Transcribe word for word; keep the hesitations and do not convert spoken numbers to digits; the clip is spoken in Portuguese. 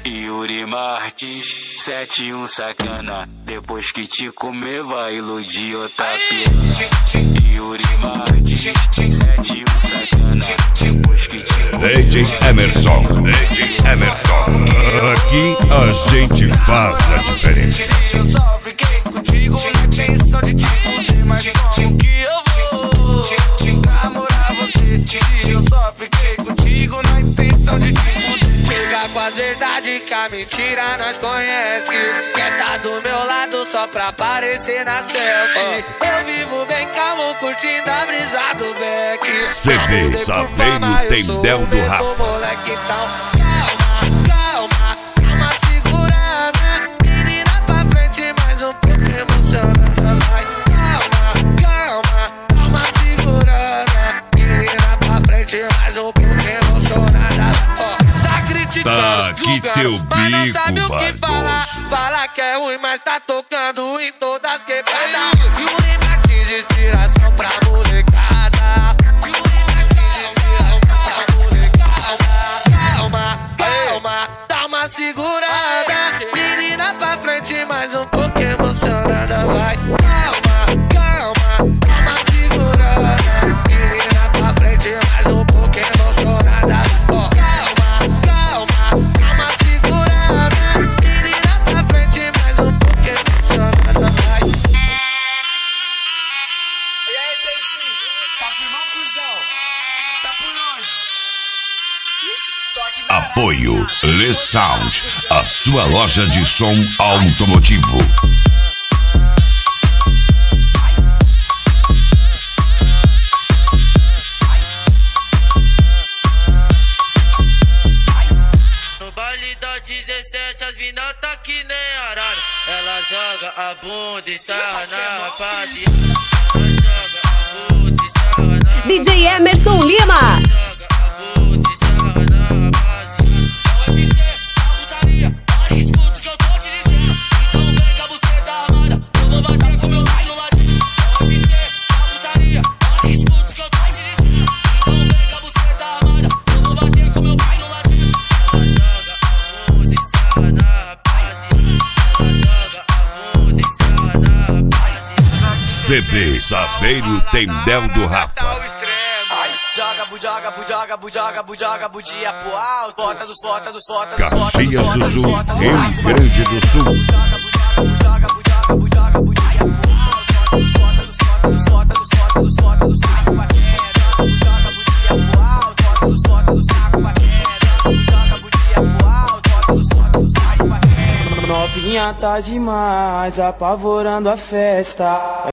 Yuri Martins, sete um sacana. Depois que te comer vai iludir outra piranha. Yuri Martins, sete um sacana. Depois que te comer D J Emerson, D J Emerson. Aqui a gente faz a diferença. Eu só fiquei contigo na intenção de te fuder, mas como que eu vou namorar você? Se eu só fiquei contigo na intenção de te fuder. Chega com as verdades que a mentira nós conhece. Quer tá do meu lado só pra aparecer na selfie. Eu vivo bem calmo, curtindo a brisa do Beck. C D Saveiro Tendel do Rafa. Moleque, então calma, calma, calma, segurada. Menina pra frente, mais um pouco emocionada. Vai, calma, calma, calma, segurada. Menina pra frente, mais um pouco emocionada. Ó, tá criticando, Tá aqui teu mas não sabe bico, o que falar. Barboso. Fala que é ruim, mas tá tocando em todas quebradas. Yuri Martins, inspiração pra molecada. Yuri Martins, inspiração pra molecada. Calma, calma, dá uma segurada. Menina pra frente, mais um pouco emocionada. Vai, calma, calma, dá uma segurada. Menina pra frente, mais um pouco emocionada. Ó, calma, calma, dá uma segurada. Menina pra frente, mais um pouco emocionada. Vai. E aí, T cinco, tá firmão, cuzão? Tá por onde? Ixi, tô aqui na Apoio Le Sound, a sua loja de som automotivo. No baile da dezessete, as mina tá que nem arara. Ela joga a bunda e sarra na rapaziada. Ela joga a bunda e sarra na D J Emerson Lima. joga a bunda e sarra na rapaziada. Pode ser a putaria, olha, escuta o que eu tô te dizendo. Então vem com a buceta armada, eu vou bater com meu pai no ladinho. Pode ser a putaria, olha, escuta o que eu tô te dizendo. Então vem com a buceta armada, eu vou bater com meu pai no ladinho. Ela joga a bunda e sarra na rapaziada. Ela joga a bunda e sarra na rapaziada. C D Saveiro Tendel do Rafa. Ai, joga, bu, joga, bu, joga, bu, joga, bu, joga, budia pro alto. Bota do sota, do sota, do sota, do Caxias sota, do do Sul, sota, do Rio saco. Grande do Sul. Joga, bu, joga, bu, joga, bu, joga, budia pro alto. Do sota, do sota, do sota, do sota, do sota, do saco. Joga, bu, joga, budia pro alto. Bota do sota, do saco. Joga, bu, joga, budia pro alto. Bota do sota, do saco. Novinha tá demais, apavorando a festa.